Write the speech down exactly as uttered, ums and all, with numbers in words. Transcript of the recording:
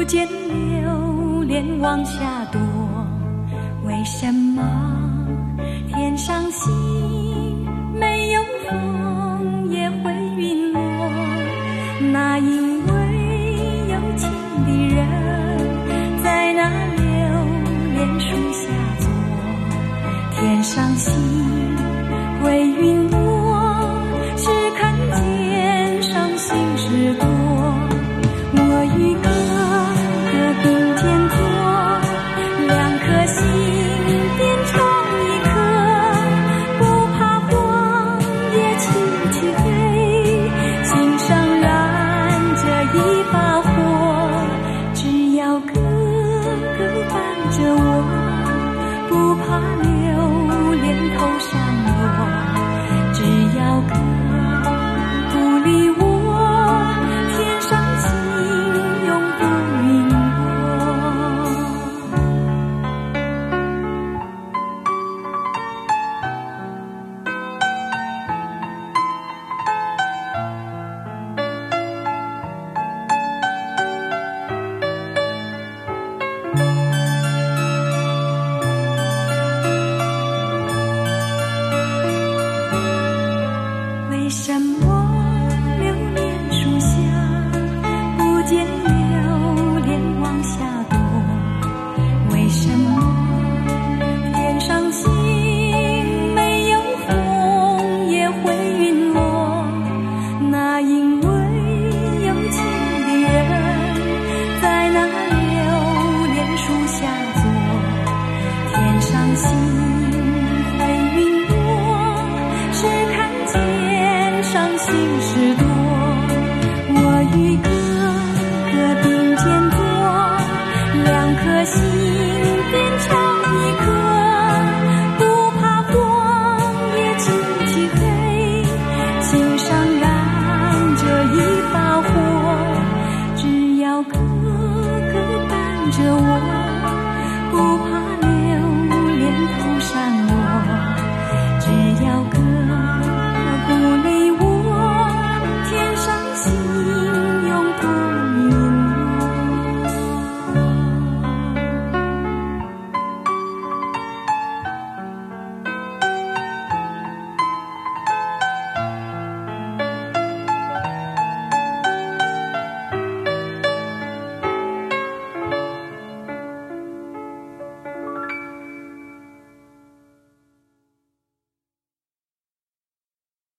见流连往下躲，为什么天上星没有风也会陨落？那因为有情的人在那流连树下坐，天上星会陨落，是看见伤心事多。我与哥哥并肩坐，两颗心变成一颗，不怕黄也漆漆黑，心上燃着一把火，只要哥哥伴着我，不怕流连头上落，只要哥不理我，天上星永不陨落。为什么流连树下不见流连往下躲？为什么天上星没有风也会陨落？那因为有情的人在那流连树下坐，天上星会陨落，是看见伤心事多。我与哥哥并肩坐，两颗心变成一颗，不怕黄也漆漆黑，心上燃着一把火，只要哥哥伴着我，